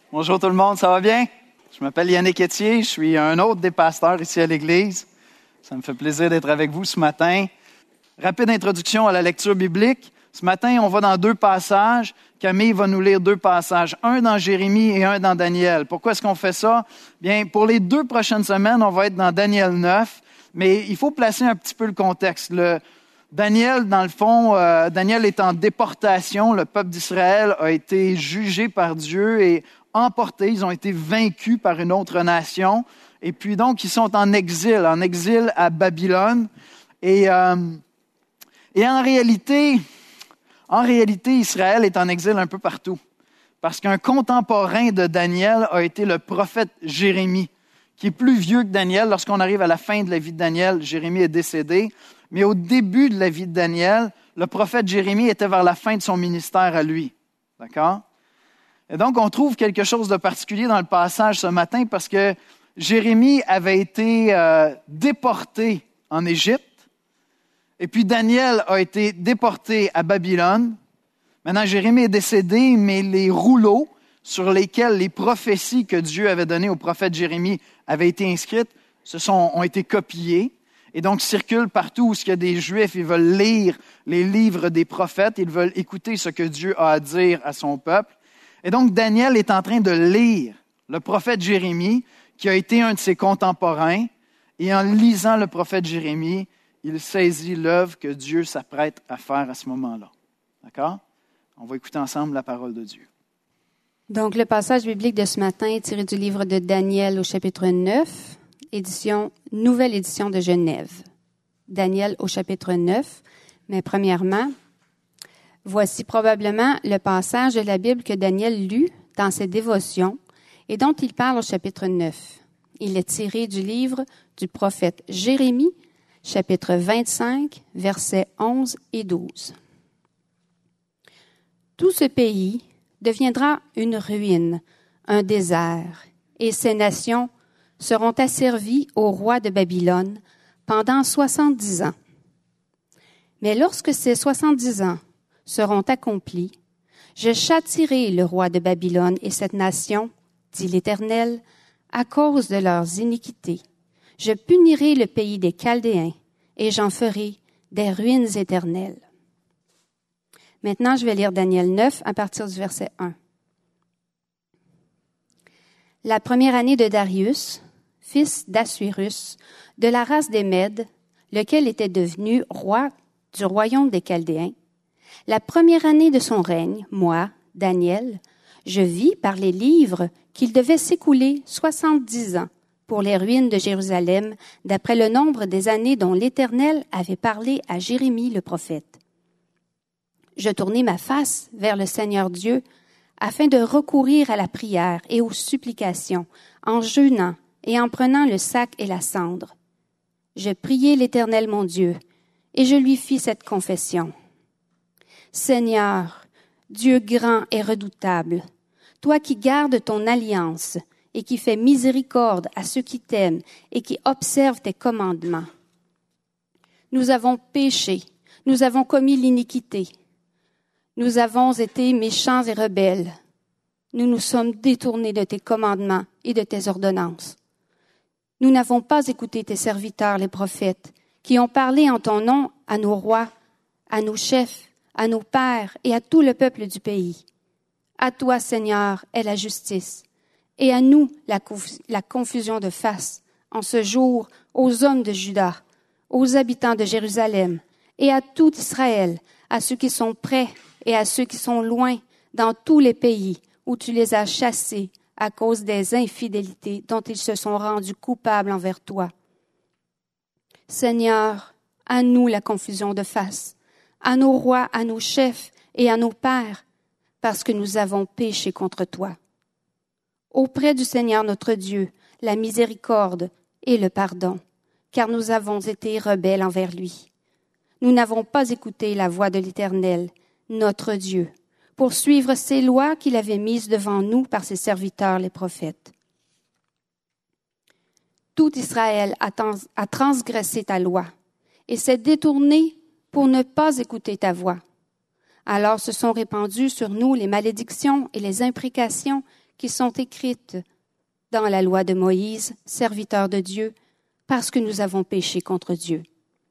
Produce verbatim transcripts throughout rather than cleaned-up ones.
Bonjour tout le monde, ça va bien? Je m'appelle Yannick Etier, je suis un autre des pasteurs ici à l'Église. Ça me fait plaisir d'être avec vous ce matin. Rapide introduction à la lecture biblique. Ce matin, on va dans deux passages. Camille va nous lire deux passages, un dans Jérémie et un dans Daniel. Pourquoi est-ce qu'on fait ça? Bien, pour les deux prochaines semaines, on va être dans Daniel neuf, mais il faut placer un petit peu le contexte. Le Daniel, dans le fond, euh, Daniel est en déportation. Le peuple d'Israël a été jugé par Dieu et emportés, ils ont été vaincus par une autre nation. Et puis donc, ils sont en exil, en exil à Babylone. Et, euh, et en réalité, en réalité, Israël est en exil un peu partout. Parce qu'un contemporain de Daniel a été le prophète Jérémie, qui est plus vieux que Daniel. Lorsqu'on arrive à la fin de la vie de Daniel, Jérémie est décédé. Mais au début de la vie de Daniel, le prophète Jérémie était vers la fin de son ministère à lui. D'accord? Et donc, on trouve quelque chose de particulier dans le passage ce matin parce que Jérémie avait été euh, déporté en Égypte et puis Daniel a été déporté à Babylone. Maintenant, Jérémie est décédé, mais les rouleaux sur lesquels les prophéties que Dieu avait données au prophète Jérémie avaient été inscrites se sont, ont été copiées et donc circulent partout où il y a des Juifs. Ils veulent lire les livres des prophètes, ils veulent écouter ce que Dieu a à dire à son peuple. Et donc, Daniel est en train de lire le prophète Jérémie, qui a été un de ses contemporains, et en lisant le prophète Jérémie, il saisit l'œuvre que Dieu s'apprête à faire à ce moment-là. D'accord? On va écouter ensemble la parole de Dieu. Donc, le passage biblique de ce matin est tiré du livre de Daniel au chapitre neuf, édition, nouvelle édition de Genève. Daniel au chapitre neuf, mais premièrement, voici probablement le passage de la Bible que Daniel lut dans ses dévotions et dont il parle au chapitre neuf. Il est tiré du livre du prophète Jérémie, chapitre vingt-cinq, versets onze et douze. Tout ce pays deviendra une ruine, un désert, et ces nations seront asservies au roi de Babylone pendant soixante-dix ans. Mais lorsque ces soixante-dix ans seront accomplis, je châtierai le roi de Babylone et cette nation, dit l'Éternel, à cause de leurs iniquités. Je punirai le pays des Chaldéens et j'en ferai des ruines éternelles. Maintenant, je vais lire Daniel neuf à partir du verset un. La première année de Darius, fils d'Assuérus, de la race des Mèdes, lequel était devenu roi du royaume des Chaldéens, la première année de son règne, moi, Daniel, je vis par les livres qu'il devait s'écouler soixante-dix ans pour les ruines de Jérusalem, d'après le nombre des années dont l'Éternel avait parlé à Jérémie le prophète. Je tournai ma face vers le Seigneur Dieu afin de recourir à la prière et aux supplications, en jeûnant et en prenant le sac et la cendre. Je priai l'Éternel mon Dieu, et je lui fis cette confession. Seigneur, Dieu grand et redoutable, toi qui gardes ton alliance et qui fais miséricorde à ceux qui t'aiment et qui observent tes commandements. Nous avons péché, nous avons commis l'iniquité, nous avons été méchants et rebelles. Nous nous sommes détournés de tes commandements et de tes ordonnances. Nous n'avons pas écouté tes serviteurs, les prophètes, qui ont parlé en ton nom à nos rois, à nos chefs, à nos pères et à tout le peuple du pays. À toi, Seigneur, est la justice, et à nous la, conf- la confusion de face, en ce jour, aux hommes de Juda, aux habitants de Jérusalem, et à tout Israël, à ceux qui sont près et à ceux qui sont loin, dans tous les pays où tu les as chassés à cause des infidélités dont ils se sont rendus coupables envers toi. Seigneur, à nous la confusion de face, à nos rois, à nos chefs et à nos pères, parce que nous avons péché contre toi. Auprès du Seigneur notre Dieu, la miséricorde et le pardon, car nous avons été rebelles envers lui. Nous n'avons pas écouté la voix de l'Éternel, notre Dieu, pour suivre ses lois qu'il avait mises devant nous par ses serviteurs les prophètes. Tout Israël a, trans- a transgressé ta loi et s'est détourné pour ne pas écouter ta voix. Alors se sont répandues sur nous les malédictions et les imprécations qui sont écrites dans la loi de Moïse, serviteur de Dieu, parce que nous avons péché contre Dieu.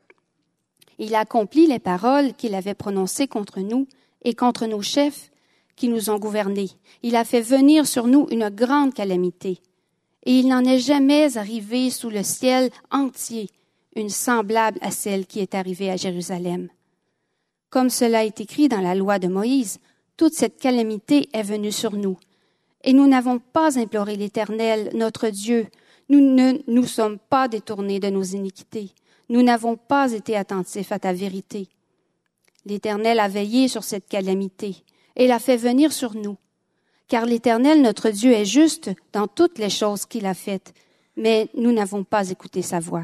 Il a accompli les paroles qu'il avait prononcées contre nous et contre nos chefs qui nous ont gouvernés. Il a fait venir sur nous une grande calamité. Et il n'en est jamais arrivé sous le ciel entier une semblable à celle qui est arrivée à Jérusalem. Comme cela est écrit dans la loi de Moïse, toute cette calamité est venue sur nous. Et nous n'avons pas imploré l'Éternel, notre Dieu. Nous ne nous sommes pas détournés de nos iniquités. Nous n'avons pas été attentifs à ta vérité. L'Éternel a veillé sur cette calamité et l'a fait venir sur nous. Car l'Éternel, notre Dieu, est juste dans toutes les choses qu'il a faites, mais nous n'avons pas écouté sa voix.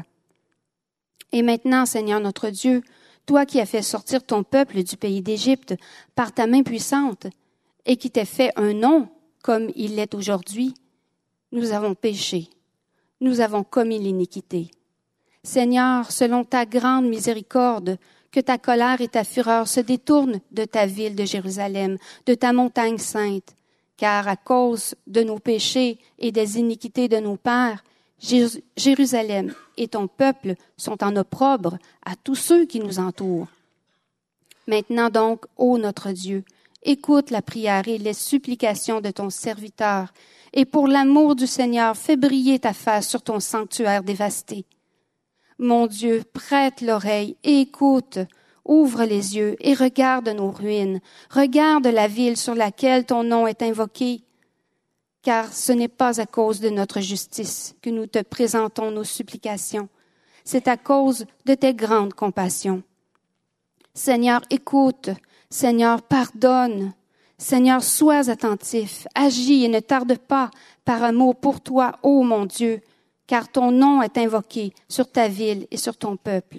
Et maintenant, Seigneur notre Dieu, toi qui as fait sortir ton peuple du pays d'Égypte par ta main puissante et qui t'as fait un nom comme il l'est aujourd'hui, nous avons péché, nous avons commis l'iniquité. Seigneur, selon ta grande miséricorde, que ta colère et ta fureur se détournent de ta ville de Jérusalem, de ta montagne sainte, car à cause de nos péchés et des iniquités de nos pères, Jérusalem et ton peuple sont en opprobre à tous ceux qui nous entourent. Maintenant donc, ô notre Dieu, écoute la prière et les supplications de ton serviteur, et pour l'amour du Seigneur, fais briller ta face sur ton sanctuaire dévasté. Mon Dieu, prête l'oreille et écoute, ouvre les yeux et regarde nos ruines, regarde la ville sur laquelle ton nom est invoqué, car ce n'est pas à cause de notre justice que nous te présentons nos supplications, c'est à cause de tes grandes compassions. Seigneur, écoute, Seigneur, pardonne, Seigneur, sois attentif, agis et ne tarde pas par amour pour toi, ô mon Dieu, car ton nom est invoqué sur ta ville et sur ton peuple.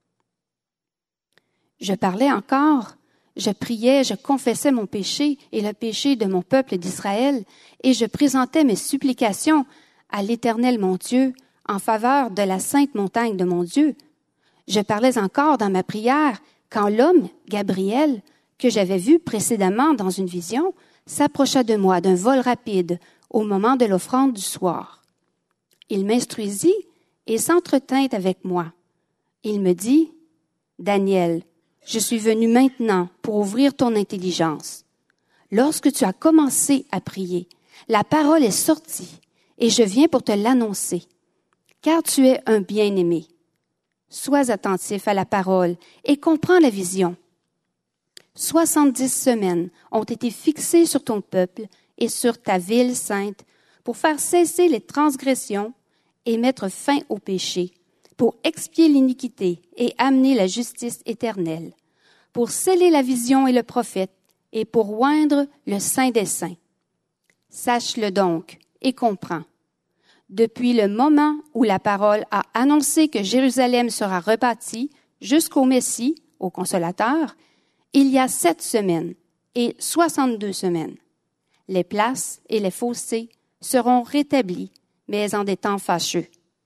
Je parlais encore, je priais, je confessais mon péché et le péché de mon peuple d'Israël, et je présentais mes supplications à l'Éternel mon Dieu en faveur de la sainte montagne de mon Dieu. Je parlais encore dans ma prière quand l'homme, Gabriel, que j'avais vu précédemment dans une vision, s'approcha de moi d'un vol rapide au moment de l'offrande du soir. Il m'instruisit et s'entretint avec moi. Il me dit, « Daniel, je suis venu maintenant pour ouvrir ton intelligence. Lorsque tu as commencé à prier, la parole est sortie et je viens pour te l'annoncer, car tu es un bien-aimé. Sois attentif à la parole et comprends la vision. Soixante-dix semaines ont été fixées sur ton peuple et sur ta ville sainte pour faire cesser les transgressions et mettre fin au péché, pour expier l'iniquité et amener la justice éternelle, pour sceller la vision et le prophète, et pour oindre le Saint des Saints. Sache-le donc et comprends. Depuis le moment où la parole a annoncé que Jérusalem sera rebâtie jusqu'au Messie, au Consolateur, il y a sept semaines et soixante-deux semaines. Les places et les fossés seront rétablis, mais en des temps fâcheux.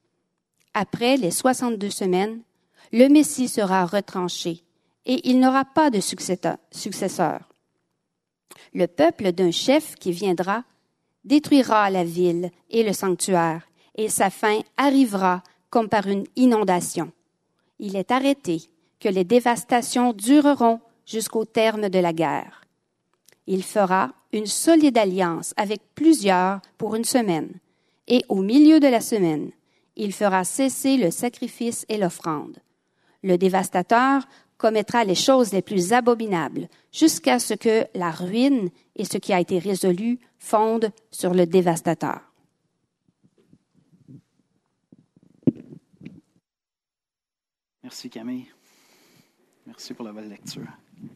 Après les soixante-deux semaines, le Messie sera retranché et il n'aura pas de successeur. Le peuple d'un chef qui viendra détruira la ville et le sanctuaire, et sa fin arrivera comme par une inondation. Il est arrêté que les dévastations dureront jusqu'au terme de la guerre. Il fera une solide alliance avec plusieurs pour une semaine, et au milieu de la semaine, il fera cesser le sacrifice et l'offrande. Le dévastateur commettra les choses les plus abominables, jusqu'à ce que la ruine et ce qui a été résolu fondent sur le dévastateur. Merci Camille. Merci pour la belle lecture.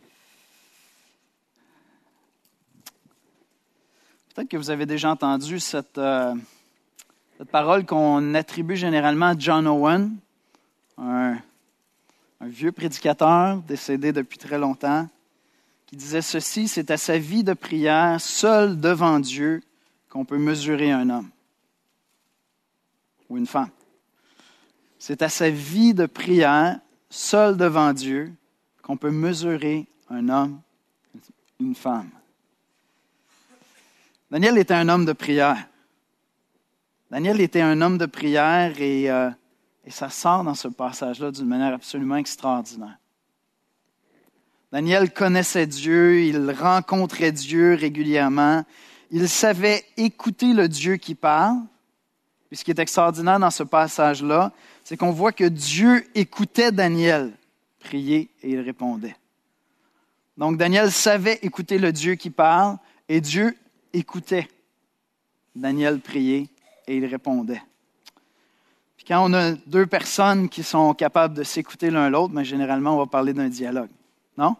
Peut-être que vous avez déjà entendu cette, euh, cette parole qu'on attribue généralement à John Owen, un, un vieux prédicateur décédé depuis très longtemps, qui disait ceci, c'est à sa vie de prière, seul devant Dieu, qu'on peut mesurer un homme ou une femme. C'est à sa vie de prière, seul devant Dieu, qu'on peut mesurer un homme, une femme. Daniel était un homme de prière. Daniel était un homme de prière et, euh, et ça sort dans ce passage-là d'une manière absolument extraordinaire. Daniel connaissait Dieu, il rencontrait Dieu régulièrement, il savait écouter le Dieu qui parle. Puis ce qui est extraordinaire dans ce passage-là, c'est qu'on voit que Dieu écoutait Daniel prier et il répondait. Donc Daniel savait écouter le Dieu qui parle et Dieu écoutait Daniel prier et il répondait. Puis quand on a deux personnes qui sont capables de s'écouter l'un l'autre, mais généralement on va parler d'un dialogue, non?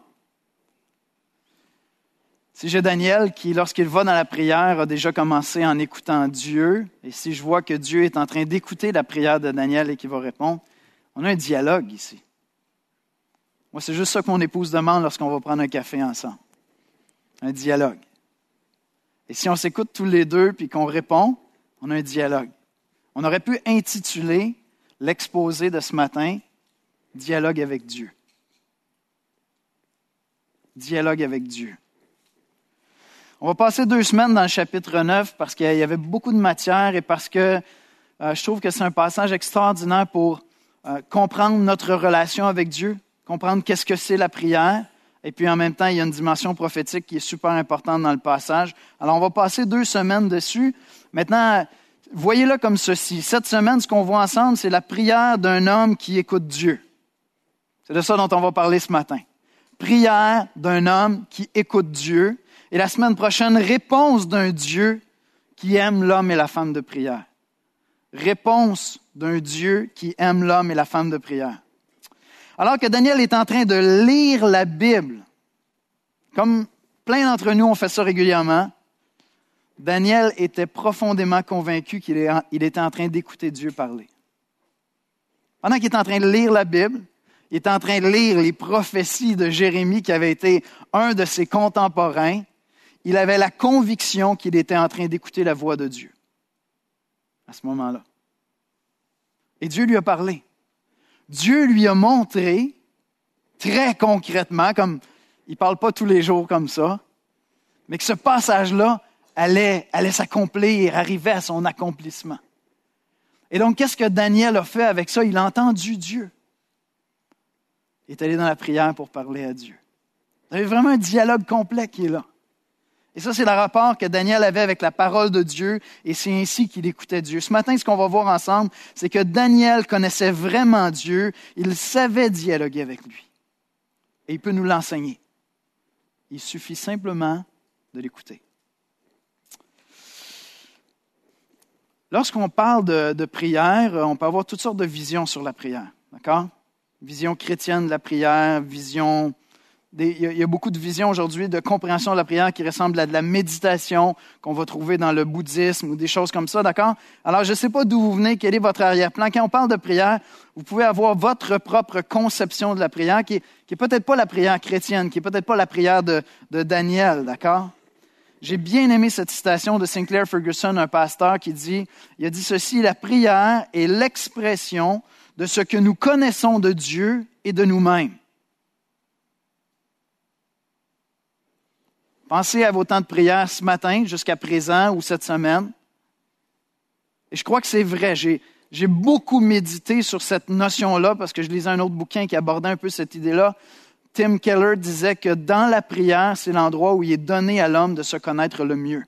Si j'ai Daniel qui, lorsqu'il va dans la prière, a déjà commencé en écoutant Dieu, et si je vois que Dieu est en train d'écouter la prière de Daniel et qu'il va répondre, on a un dialogue ici. Moi, c'est juste ça que mon épouse demande lorsqu'on va prendre un café ensemble. Un dialogue. Et si on s'écoute tous les deux puis qu'on répond, on a un dialogue. On aurait pu intituler l'exposé de ce matin « Dialogue avec Dieu ». Dialogue avec Dieu. On va passer deux semaines dans le chapitre neuf parce qu'il y avait beaucoup de matière et parce que euh, je trouve que c'est un passage extraordinaire pour euh, comprendre notre relation avec Dieu, comprendre qu'est-ce que c'est la prière. Et puis en même temps, il y a une dimension prophétique qui est super importante dans le passage. Alors on va passer deux semaines dessus. Maintenant, voyez-le comme ceci. Cette semaine, ce qu'on voit ensemble, c'est la prière d'un homme qui écoute Dieu. C'est de ça dont on va parler ce matin. Prière d'un homme qui écoute Dieu. Et la semaine prochaine, réponse d'un Dieu qui aime l'homme et la femme de prière. Réponse d'un Dieu qui aime l'homme et la femme de prière. Alors que Daniel est en train de lire la Bible, comme plein d'entre nous ont fait ça régulièrement, Daniel était profondément convaincu qu'il était en train d'écouter Dieu parler. Pendant qu'il est en train de lire la Bible, il est en train de lire les prophéties de Jérémie qui avait été un de ses contemporains, il avait la conviction qu'il était en train d'écouter la voix de Dieu à ce moment-là. Et Dieu lui a parlé. Dieu lui a montré très concrètement, comme il ne parle pas tous les jours comme ça, mais que ce passage-là allait, allait s'accomplir, arriver à son accomplissement. Et donc, qu'est-ce que Daniel a fait avec ça? Il a entendu Dieu. Il est allé dans la prière pour parler à Dieu. Il y avait vraiment un dialogue complet qui est là. Et ça, c'est le rapport que Daniel avait avec la parole de Dieu, et c'est ainsi qu'il écoutait Dieu. Ce matin, ce qu'on va voir ensemble, c'est que Daniel connaissait vraiment Dieu, il savait dialoguer avec lui. Et il peut nous l'enseigner. Il suffit simplement de l'écouter. Lorsqu'on parle de, de prière, on peut avoir toutes sortes de visions sur la prière, d'accord? Vision chrétienne de la prière, vision... Des, il y a beaucoup de visions aujourd'hui de compréhension de la prière qui ressemblent à de la méditation qu'on va trouver dans le bouddhisme ou des choses comme ça, d'accord? Alors, je ne sais pas d'où vous venez, quel est votre arrière-plan. Quand on parle de prière, vous pouvez avoir votre propre conception de la prière qui est, qui est peut-être pas la prière chrétienne, qui est peut-être pas la prière de, de Daniel, d'accord? J'ai bien aimé cette citation de Sinclair Ferguson, un pasteur qui dit, il a dit ceci, « La prière est l'expression de ce que nous connaissons de Dieu et de nous-mêmes. » Pensez à vos temps de prière ce matin, jusqu'à présent ou cette semaine. Et je crois que c'est vrai. J'ai, j'ai beaucoup médité sur cette notion-là parce que je lisais un autre bouquin qui abordait un peu cette idée-là. Tim Keller disait que dans la prière, c'est l'endroit où il est donné à l'homme de se connaître le mieux.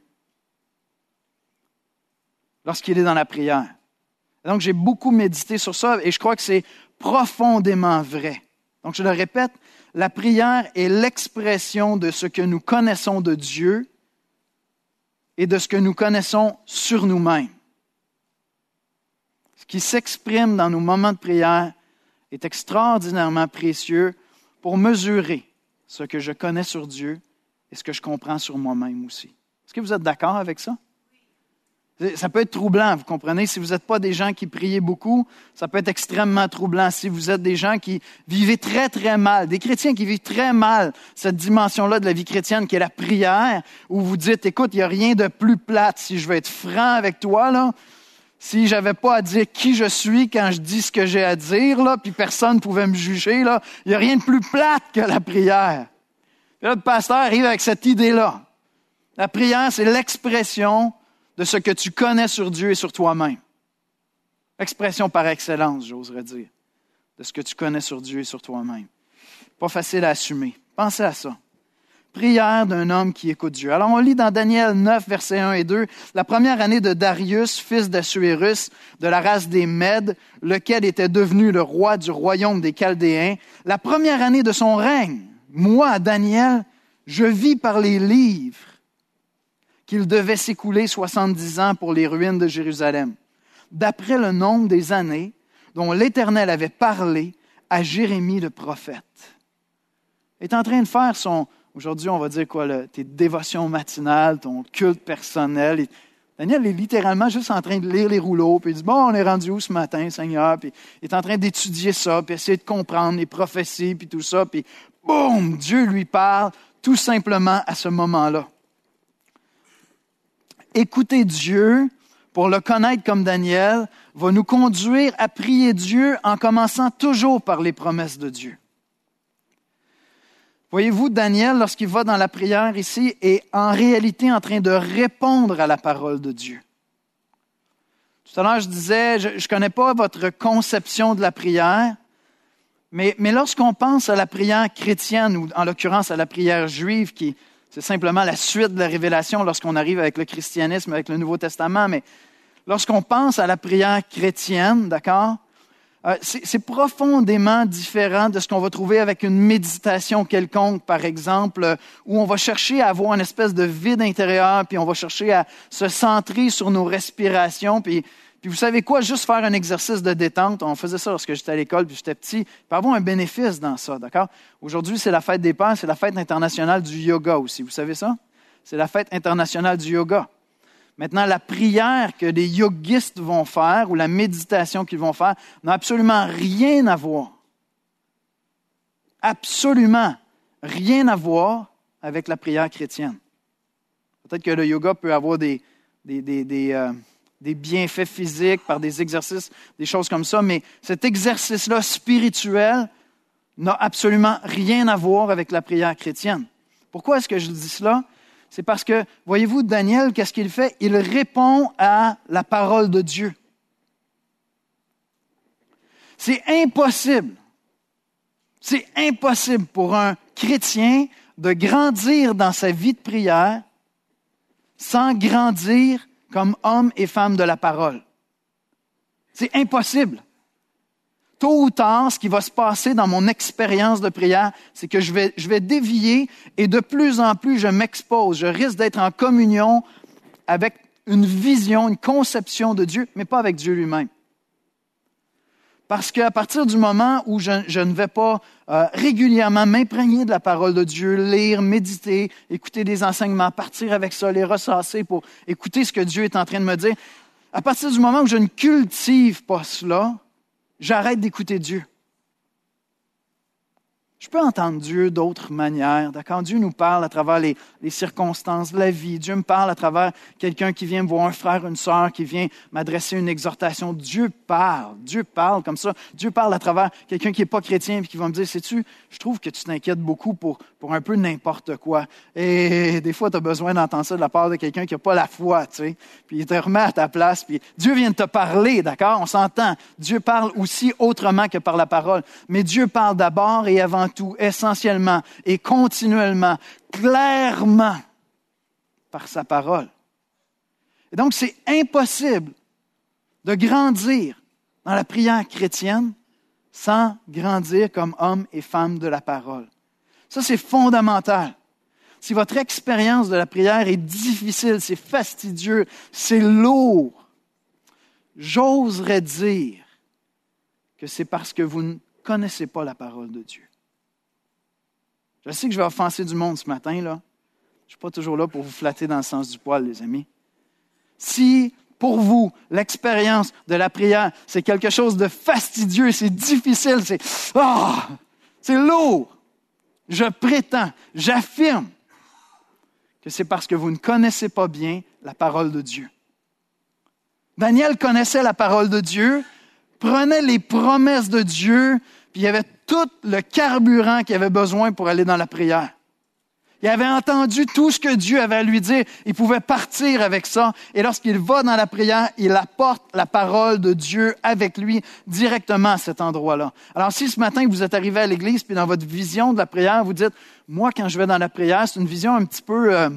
Lorsqu'il est dans la prière. Donc, j'ai beaucoup médité sur ça et je crois que c'est profondément vrai. Donc, je le répète, la prière est l'expression de ce que nous connaissons de Dieu et de ce que nous connaissons sur nous-mêmes. Ce qui s'exprime dans nos moments de prière est extraordinairement précieux pour mesurer ce que je connais sur Dieu et ce que je comprends sur moi-même aussi. Est-ce que vous êtes d'accord avec ça? Ça peut être troublant, vous comprenez? Si vous n'êtes pas des gens qui priez beaucoup, ça peut être extrêmement troublant. Si vous êtes des gens qui vivez très, très mal, des chrétiens qui vivent très mal cette dimension-là de la vie chrétienne qui est la prière, où vous dites, écoute, il n'y a rien de plus plate, si je veux être franc avec toi, là, si j'avais pas à dire qui je suis quand je dis ce que j'ai à dire, là, puis personne ne pouvait me juger, là, il n'y a rien de plus plate que la prière. Et là, le pasteur arrive avec cette idée-là. La prière, c'est l'expression de ce que tu connais sur Dieu et sur toi-même. Expression par excellence, j'oserais dire, de ce que tu connais sur Dieu et sur toi-même. Pas facile à assumer. Pensez à ça. Prière d'un homme qui écoute Dieu. Alors, on lit dans Daniel neuf, versets un et deux, la première année de Darius, fils d'Assuérus, de la race des Mèdes, lequel était devenu le roi du royaume des Chaldéens, la première année de son règne, moi, Daniel, je vis par les livres qu'il devait s'écouler soixante-dix ans pour les ruines de Jérusalem, d'après le nombre des années dont l'Éternel avait parlé à Jérémie le prophète. Il est en train de faire son... Aujourd'hui, on va dire quoi, là, tes dévotions matinales, ton culte personnel. Et Daniel est littéralement juste en train de lire les rouleaux, puis il dit, bon, on est rendu où ce matin, Seigneur? Puis il est en train d'étudier ça, puis essayer de comprendre les prophéties, puis tout ça, puis boum, Dieu lui parle tout simplement à ce moment-là. Écouter Dieu, pour le connaître comme Daniel, va nous conduire à prier Dieu en commençant toujours par les promesses de Dieu. Voyez-vous, Daniel, lorsqu'il va dans la prière ici, est en réalité en train de répondre à la parole de Dieu. Tout à l'heure, je disais, je ne connais pas votre conception de la prière, mais, mais lorsqu'on pense à la prière chrétienne, ou en l'occurrence à la prière juive, qui c'est simplement la suite de la révélation lorsqu'on arrive avec le christianisme, avec le Nouveau Testament, mais lorsqu'on pense à la prière chrétienne, d'accord, Euh, c'est, c'est profondément différent de ce qu'on va trouver avec une méditation quelconque, par exemple, euh, où on va chercher à avoir une espèce de vide intérieur, puis on va chercher à se centrer sur nos respirations, puis, puis vous savez quoi, juste faire un exercice de détente, on faisait ça lorsque j'étais à l'école, puis j'étais petit, il peut y avoir un bénéfice dans ça, d'accord? Aujourd'hui, c'est la fête des pères, c'est la fête internationale du yoga aussi, vous savez ça? C'est la fête internationale du yoga. Maintenant, la prière que les yogistes vont faire ou la méditation qu'ils vont faire n'a absolument rien à voir. Absolument rien à voir avec la prière chrétienne. Peut-être que le yoga peut avoir des, des, des, des, euh, des bienfaits physiques par des exercices, des choses comme ça, mais cet exercice-là spirituel n'a absolument rien à voir avec la prière chrétienne. Pourquoi est-ce que je dis cela? C'est parce que, voyez-vous, Daniel, qu'est-ce qu'il fait? Il répond à la parole de Dieu. C'est impossible. C'est impossible pour un chrétien de grandir dans sa vie de prière sans grandir comme homme et femme de la parole. C'est impossible. Tôt ou tard, ce qui va se passer dans mon expérience de prière, c'est que je vais, je vais dévier et de plus en plus, je m'expose. Je risque d'être en communion avec une vision, une conception de Dieu, mais pas avec Dieu lui-même. Parce qu'à partir du moment où je, je ne vais pas euh, régulièrement m'imprégner de la parole de Dieu, lire, méditer, écouter des enseignements, partir avec ça, les ressasser pour écouter ce que Dieu est en train de me dire, à partir du moment où je ne cultive pas cela, j'arrête d'écouter Dieu. Je peux entendre Dieu d'autres manières, d'accord? Dieu nous parle à travers les, les circonstances de la vie. Dieu me parle à travers quelqu'un qui vient me voir, un frère, une sœur, qui vient m'adresser une exhortation. Dieu parle. Dieu parle comme ça. Dieu parle à travers quelqu'un qui n'est pas chrétien et qui va me dire, sais-tu, je trouve que tu t'inquiètes beaucoup pour, pour un peu n'importe quoi. Et des fois, tu as besoin d'entendre ça de la part de quelqu'un qui n'a pas la foi, tu sais. Puis il te remet à ta place. Puis Dieu vient de te parler, d'accord? On s'entend. Dieu parle aussi autrement que par la parole. Mais Dieu parle d'abord et avant tout, essentiellement et continuellement, clairement, par sa parole. Et donc, c'est impossible de grandir dans la prière chrétienne sans grandir comme homme et femme de la parole. Ça, c'est fondamental. Si votre expérience de la prière est difficile, c'est fastidieux, c'est lourd, j'oserais dire que c'est parce que vous ne connaissez pas la parole de Dieu. Je sais que je vais offenser du monde ce matin, là. Je ne suis pas toujours là pour vous flatter dans le sens du poil, les amis. Si, pour vous, l'expérience de la prière, c'est quelque chose de fastidieux, c'est difficile, c'est oh, c'est lourd, je prétends, j'affirme que c'est parce que vous ne connaissez pas bien la parole de Dieu. Daniel connaissait la parole de Dieu, prenait les promesses de Dieu, puis il y avait tout le carburant qu'il avait besoin pour aller dans la prière. Il avait entendu tout ce que Dieu avait à lui dire. Il pouvait partir avec ça. Et lorsqu'il va dans la prière, il apporte la parole de Dieu avec lui directement à cet endroit-là. Alors si ce matin vous êtes arrivé à l'église, puis dans votre vision de la prière, vous dites, moi quand je vais dans la prière, c'est une vision un petit peu... Euh,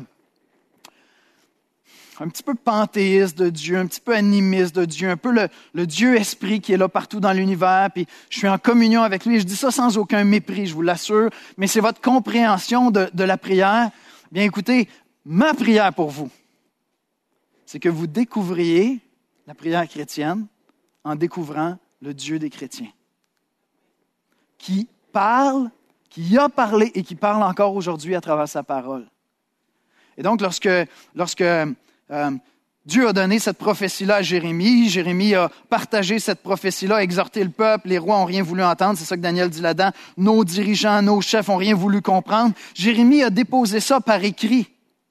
un petit peu panthéiste de Dieu, un petit peu animiste de Dieu, un peu le, le Dieu-esprit qui est là partout dans l'univers, puis je suis en communion avec lui. Je dis ça sans aucun mépris, je vous l'assure, mais c'est votre compréhension de, de la prière. Bien écoutez, ma prière pour vous, c'est que vous découvriez la prière chrétienne en découvrant le Dieu des chrétiens, qui parle, qui a parlé et qui parle encore aujourd'hui à travers sa parole. Et donc, lorsque... lorsque Euh, Dieu a donné cette prophétie-là à Jérémie. Jérémie a partagé cette prophétie-là, exhorté le peuple. Les rois n'ont rien voulu entendre. C'est ça que Daniel dit là-dedans. Nos dirigeants, nos chefs n'ont rien voulu comprendre. Jérémie a déposé ça par écrit.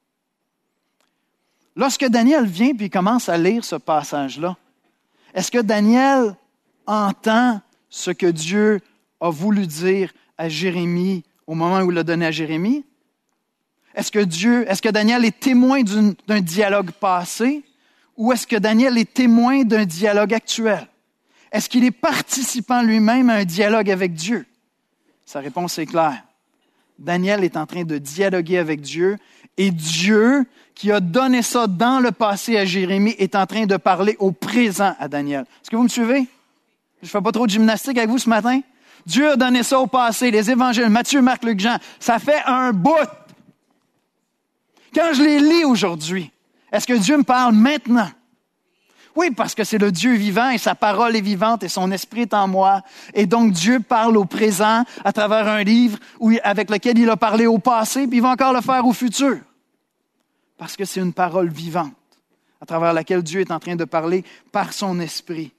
Lorsque Daniel vient puis commence à lire ce passage-là, est-ce que Daniel entend ce que Dieu a voulu dire à Jérémie au moment où il l'a donné à Jérémie? Est-ce que Dieu, est-ce que Daniel est témoin d'une, d'un dialogue passé ou est-ce que Daniel est témoin d'un dialogue actuel? Est-ce qu'il est participant lui-même à un dialogue avec Dieu? Sa réponse est claire. Daniel est en train de dialoguer avec Dieu et Dieu, qui a donné ça dans le passé à Jérémie, est en train de parler au présent à Daniel. Est-ce que vous me suivez? Je ne fais pas trop de gymnastique avec vous ce matin? Dieu a donné ça au passé, les évangiles, Matthieu, Marc, Luc, Jean. Ça fait un bout. Quand je les lis aujourd'hui, est-ce que Dieu me parle maintenant? Oui, parce que c'est le Dieu vivant et sa parole est vivante et son esprit est en moi. Et donc Dieu parle au présent à travers un livre où, avec lequel il a parlé au passé, puis il va encore le faire au futur. Parce que c'est une parole vivante à travers laquelle Dieu est en train de parler par son esprit.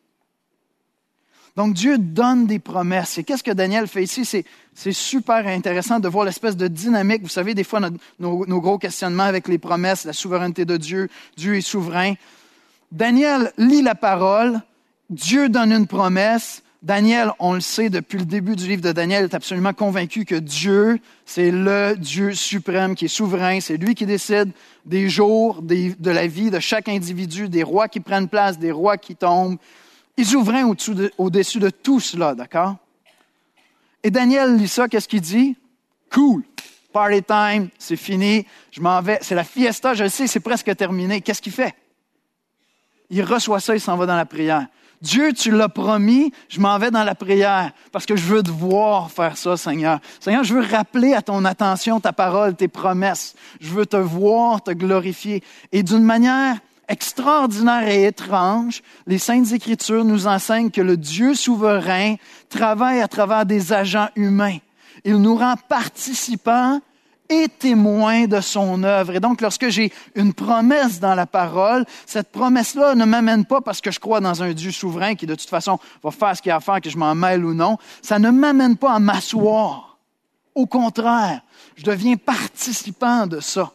Donc, Dieu donne des promesses. Et qu'est-ce que Daniel fait ici? C'est, c'est super intéressant de voir l'espèce de dynamique. Vous savez, des fois, notre, nos, nos gros questionnements avec les promesses, la souveraineté de Dieu, Dieu est souverain. Daniel lit la parole, Dieu donne une promesse. Daniel, on le sait depuis le début du livre de Daniel, est absolument convaincu que Dieu, c'est le Dieu suprême qui est souverain. C'est lui qui décide des jours, des, de la vie de chaque individu, des rois qui prennent place, des rois qui tombent. Il est souverain au-dessus de, au-dessus de tout cela, d'accord? Et Daniel lit ça, qu'est-ce qu'il dit? Cool, party time, c'est fini, je m'en vais. C'est la fiesta, je le sais, c'est presque terminé. Qu'est-ce qu'il fait? Il reçoit ça, il s'en va dans la prière. Dieu, tu l'as promis, je m'en vais dans la prière parce que je veux te voir faire ça, Seigneur. Seigneur, je veux rappeler à ton attention ta parole, tes promesses. Je veux te voir, te glorifier. Et d'une manière extraordinaire et étrange, les Saintes Écritures nous enseignent que le Dieu souverain travaille à travers des agents humains. Il nous rend participants et témoins de son œuvre. Et donc, lorsque j'ai une promesse dans la parole, cette promesse-là ne m'amène pas parce que je crois dans un Dieu souverain qui, de toute façon, va faire ce qu'il a à faire, que je m'en mêle ou non. Ça ne m'amène pas à m'asseoir. Au contraire, je deviens participant de ça.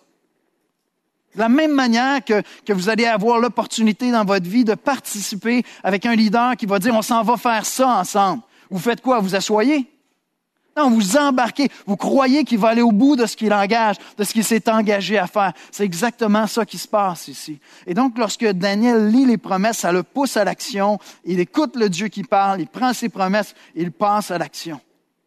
De la même manière que, que vous allez avoir l'opportunité dans votre vie de participer avec un leader qui va dire « on s'en va faire ça ensemble ». Vous faites quoi? Vous asseyez? Non, vous embarquez. Vous croyez qu'il va aller au bout de ce qu'il engage, de ce qu'il s'est engagé à faire. C'est exactement ça qui se passe ici. Et donc, lorsque Daniel lit les promesses, ça le pousse à l'action. Il écoute le Dieu qui parle, il prend ses promesses, il passe à l'action.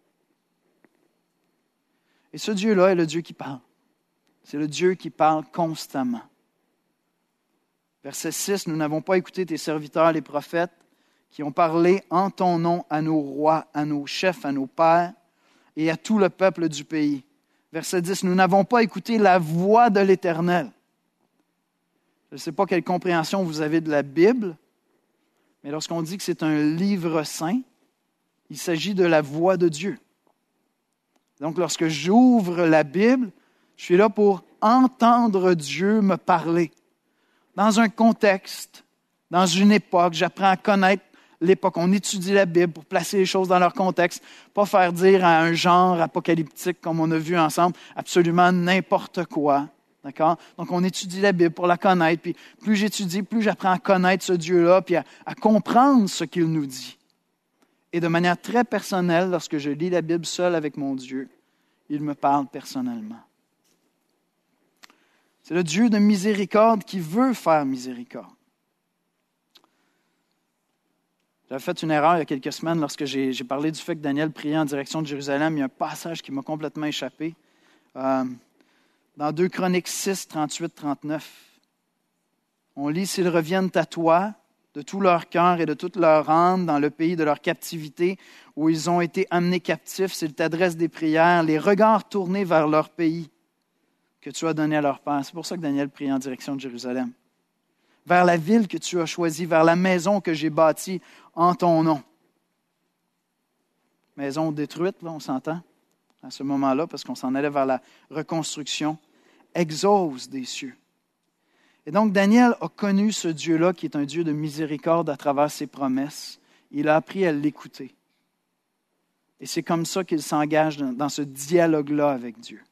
Et ce Dieu-là est le Dieu qui parle. C'est le Dieu qui parle constamment. Verset six, « Nous n'avons pas écouté tes serviteurs, les prophètes, qui ont parlé en ton nom à nos rois, à nos chefs, à nos pères et à tout le peuple du pays. » Verset dix, « Nous n'avons pas écouté la voix de l'Éternel. » Je ne sais pas quelle compréhension vous avez de la Bible, mais lorsqu'on dit que c'est un livre saint, il s'agit de la voix de Dieu. Donc, lorsque j'ouvre la Bible, je suis là pour entendre Dieu me parler. Dans un contexte, dans une époque, j'apprends à connaître l'époque. On étudie la Bible pour placer les choses dans leur contexte, pas faire dire à un genre apocalyptique, comme on a vu ensemble, absolument n'importe quoi. D'accord? Donc, on étudie la Bible pour la connaître. Puis, plus j'étudie, plus j'apprends à connaître ce Dieu-là, puis à, à comprendre ce qu'il nous dit. Et de manière très personnelle, lorsque je lis la Bible seule avec mon Dieu, il me parle personnellement. C'est le Dieu de miséricorde qui veut faire miséricorde. J'avais fait une erreur il y a quelques semaines lorsque j'ai, j'ai parlé du fait que Daniel priait en direction de Jérusalem. Il y a un passage qui m'a complètement échappé. Euh, dans deux Chroniques six, trente-huit, trente-neuf, on lit « S'ils reviennent à toi de tout leur cœur et de toute leur âme dans le pays de leur captivité où ils ont été amenés captifs, s'ils t'adressent des prières, les regards tournés vers leur pays que tu as donné à leur père. » C'est pour ça que Daniel prie en direction de Jérusalem. Vers la ville que tu as choisie, vers la maison que j'ai bâtie en ton nom. Maison détruite, là, on s'entend, à ce moment-là, parce qu'on s'en allait vers la reconstruction. Exauce des cieux. Et donc, Daniel a connu ce Dieu-là qui est un Dieu de miséricorde à travers ses promesses. Il a appris à l'écouter. Et c'est comme ça qu'il s'engage dans, dans ce dialogue-là avec Dieu.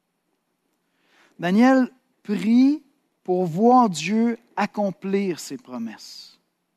Daniel prie pour voir Dieu accomplir ses promesses.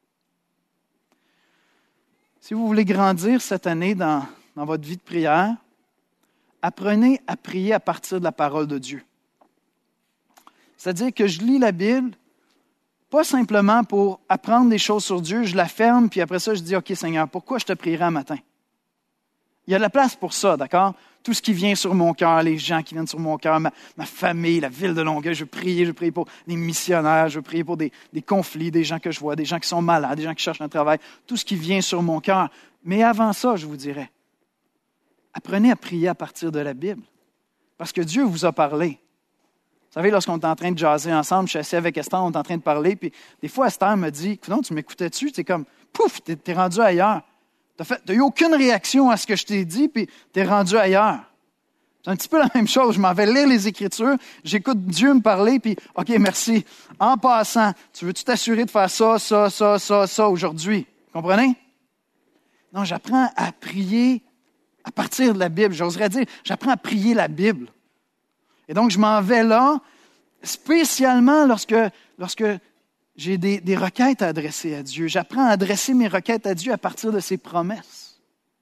Si vous voulez grandir cette année dans, dans votre vie de prière, apprenez à prier à partir de la parole de Dieu. C'est-à-dire que je lis la Bible, pas simplement pour apprendre des choses sur Dieu, je la ferme, puis après ça, je dis « OK, Seigneur, pourquoi je te prierai un matin? » Il y a de la place pour ça, d'accord? Tout ce qui vient sur mon cœur, les gens qui viennent sur mon cœur, ma, ma famille, la ville de Longueuil, je veux prier, je veux prier pour des missionnaires, je veux prier pour des, des conflits, des gens que je vois, des gens qui sont malades, des gens qui cherchent un travail, tout ce qui vient sur mon cœur. Mais avant ça, je vous dirais, apprenez à prier à partir de la Bible, parce que Dieu vous a parlé. Vous savez, lorsqu'on est en train de jaser ensemble, je suis assis avec Esther, on est en train de parler, puis des fois, Esther me dit, « Non, tu m'écoutais-tu? » C'est comme, pouf, t'es, t'es rendu ailleurs. Tu n'as eu aucune réaction à ce que je t'ai dit, puis tu es rendu ailleurs. C'est un petit peu la même chose. Je m'en vais lire les Écritures, j'écoute Dieu me parler, puis OK, merci. En passant, tu veux-tu t'assurer de faire ça, ça, ça, ça, ça aujourd'hui? Comprenez? Non, j'apprends à prier à partir de la Bible. J'oserais dire, j'apprends à prier la Bible. Et donc, je m'en vais là, spécialement lorsque, lorsque j'ai des, des requêtes à adresser à Dieu. J'apprends à adresser mes requêtes à Dieu à partir de ses promesses.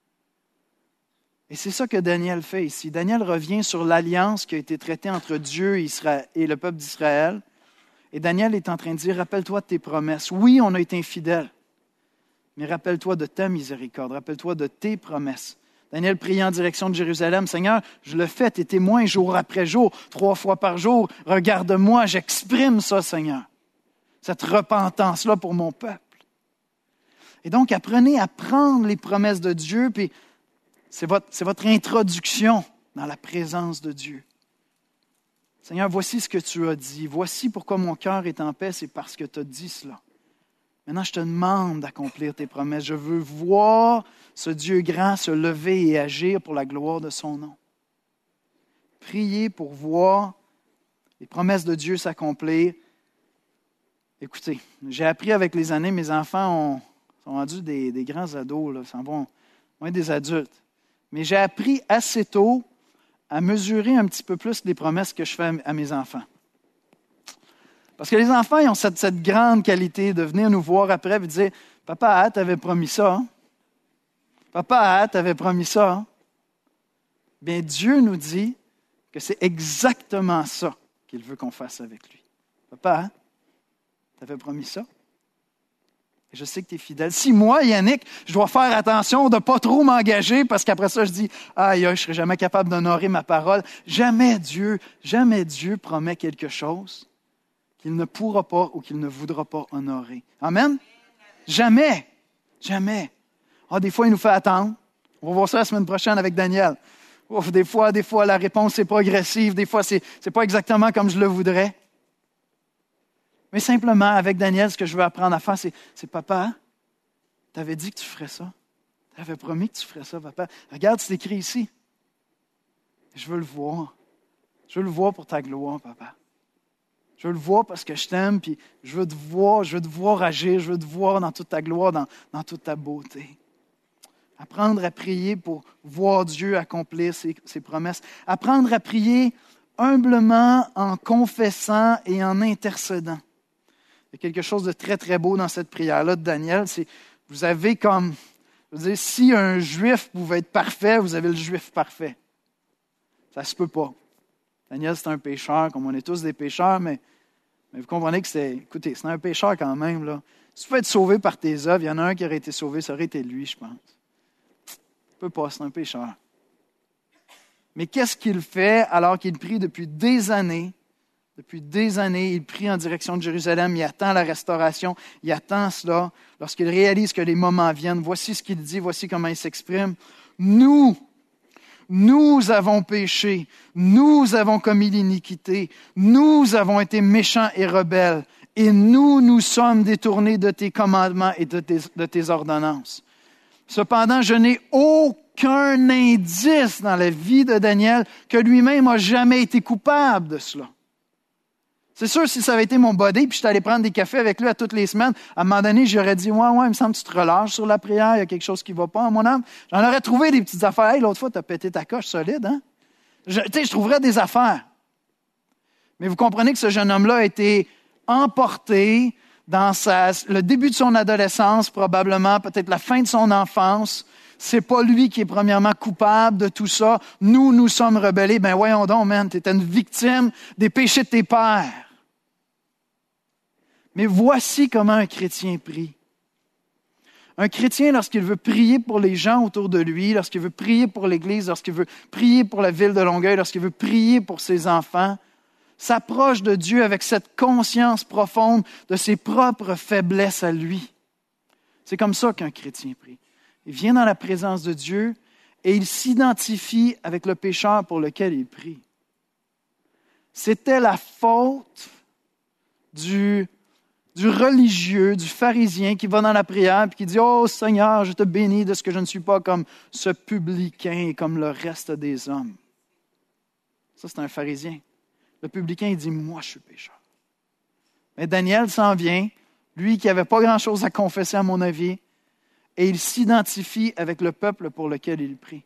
Et c'est ça que Daniel fait ici. Daniel revient sur l'alliance qui a été traitée entre Dieu et, Israël, et le peuple d'Israël. Et Daniel est en train de dire, rappelle-toi de tes promesses. Oui, on a été infidèles, mais rappelle-toi de ta miséricorde, rappelle-toi de tes promesses. Daniel priait en direction de Jérusalem. « Seigneur, je le fais, t'es témoin jour après jour, trois fois par jour. Regarde-moi, j'exprime ça, Seigneur. Cette repentance-là pour mon peuple. » Et donc, apprenez à prendre les promesses de Dieu, puis c'est votre, c'est votre introduction dans la présence de Dieu. Seigneur, voici ce que tu as dit. Voici pourquoi mon cœur est en paix, c'est parce que tu as dit cela. Maintenant, je te demande d'accomplir tes promesses. Je veux voir ce Dieu grand se lever et agir pour la gloire de son nom. Priez pour voir les promesses de Dieu s'accomplir. Écoutez, j'ai appris avec les années, mes enfants ont, sont rendus des, des grands ados, là, s'en vont moins des adultes. Mais j'ai appris assez tôt à mesurer un petit peu plus les promesses que je fais à mes enfants. Parce que les enfants, ils ont cette, cette grande qualité de venir nous voir après et de dire « Papa, tu avais promis ça. Hein? Papa, tu avais promis ça. Hein? » Bien, Dieu nous dit que c'est exactement ça qu'il veut qu'on fasse avec lui. Papa, tu avais promis ça. Et je sais que tu es fidèle. Si moi, Yannick, je dois faire attention de ne pas trop m'engager parce qu'après ça, je dis « Aïe, je ne serai jamais capable d'honorer ma parole. » Jamais Dieu, jamais Dieu promet quelque chose qu'il ne pourra pas ou qu'il ne voudra pas honorer. Amen? Jamais. Jamais. Ah, des fois, il nous fait attendre. On va voir ça la semaine prochaine avec Daniel. Ouf, des fois, des fois, la réponse est progressive. Des fois, c'est, c'est pas exactement comme je le voudrais. Mais simplement, avec Daniel, ce que je veux apprendre à faire, c'est, c'est papa, tu avais dit que tu ferais ça. Tu avais promis que tu ferais ça, papa. Regarde, c'est écrit ici. Je veux le voir. Je veux le voir pour ta gloire, papa. Je veux le voir parce que je t'aime, puis je veux te voir, je veux te voir agir, je veux te voir dans toute ta gloire, dans, dans toute ta beauté. Apprendre à prier pour voir Dieu accomplir ses, ses promesses. Apprendre à prier humblement en confessant et en intercédant. Il y a quelque chose de très, très beau dans cette prière-là de Daniel. C'est, vous avez comme, je veux dire, si un juif pouvait être parfait, vous avez le juif parfait. Ça ne se peut pas. Daniel, c'est un pécheur, comme on est tous des pécheurs, mais, mais vous comprenez que c'est, écoutez, c'est un pécheur quand même, là. Si tu peux être sauvé par tes œuvres, il y en a un qui aurait été sauvé, ça aurait été lui, je pense. Il ne peut pas, c'est un pécheur. Mais qu'est-ce qu'il fait alors qu'il prie depuis des années? Depuis des années, il prie en direction de Jérusalem, il attend la restauration, il attend cela. Lorsqu'il réalise que les moments viennent, voici ce qu'il dit, voici comment il s'exprime. Nous, nous avons péché, nous avons commis l'iniquité, nous avons été méchants et rebelles, et nous nous sommes détournés de tes commandements et de tes, de tes ordonnances. Cependant, je n'ai aucun indice dans la vie de Daniel que lui-même n'a jamais été coupable de cela. C'est sûr, si ça avait été mon buddy, puis je suis allé prendre des cafés avec lui à toutes les semaines, à un moment donné, j'aurais dit, ouais, ouais, il me semble que tu te relâches sur la prière, il y a quelque chose qui ne va pas, mon âme. J'en aurais trouvé des petites affaires. Hey, l'autre fois, tu as pété ta coche solide, hein? Je, tu sais, je trouverais des affaires. Mais vous comprenez que ce jeune homme-là a été emporté dans sa, le début de son adolescence, probablement, peut-être la fin de son enfance. C'est pas lui qui est premièrement coupable de tout ça. Nous, nous sommes rebellés. Ben voyons donc, man, tu étais une victime des péchés de tes pères. Mais voici comment un chrétien prie. Un chrétien, lorsqu'il veut prier pour les gens autour de lui, lorsqu'il veut prier pour l'Église, lorsqu'il veut prier pour la ville de Longueuil, lorsqu'il veut prier pour ses enfants, s'approche de Dieu avec cette conscience profonde de ses propres faiblesses à lui. C'est comme ça qu'un chrétien prie. Il vient dans la présence de Dieu et il s'identifie avec le pécheur pour lequel il prie. C'était la faute du, du religieux, du pharisien qui va dans la prière et qui dit « Oh Seigneur, je te bénis de ce que je ne suis pas comme ce publicain et comme le reste des hommes. » Ça, c'est un pharisien. Le publicain, il dit « Moi, je suis pécheur. » Mais Daniel s'en vient, lui qui n'avait pas grand-chose à confesser à mon avis, et il s'identifie avec le peuple pour lequel il prie.